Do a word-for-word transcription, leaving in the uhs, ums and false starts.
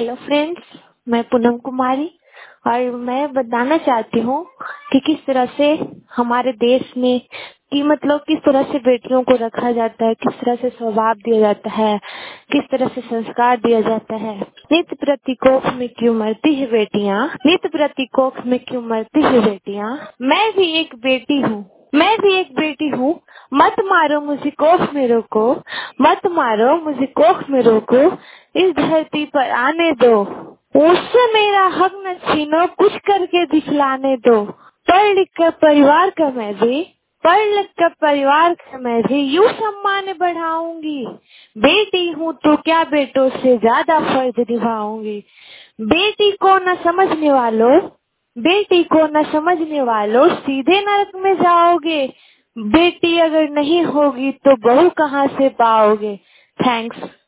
Hello friends, मैं पूनम कुमारी और मैं बताना चाहती हूँ कि किस तरह से हमारे देश में कि मतलब किस तरह से बेटियों को रखा जाता है, किस तरह से स्वभाव दिया जाता है, किस तरह से संस्कार दिया जाता है। नित्य प्रतिकोख में क्यों मरती है बेटियाँ, नित्य प्रतिकोख में क्यों मरती है बेटियाँ। मैं भी एक बेटी हूँ, मैं भी एक बेटी हूँ। मत मारो मुझे कोख में रोको, मत मारो मुझे कोख में रोको, इस धरती पर आने दो, उससे मेरा हक न छीनो, कुछ करके दिखलाने दो। पढ़ लिख कर परिवार का मैं भी, पढ़ लिख कर परिवार का मैं भी यूं सम्मान बढ़ाऊंगी। बेटी हूँ तो क्या बेटों से ज्यादा फर्ज निभाऊंगी। बेटी को न समझने वालों, बेटी को न समझने वालों सीधे नरक में जाओगे। बेटी अगर नहीं होगी तो बहू कहाँ से पाओगे। थैंक्स।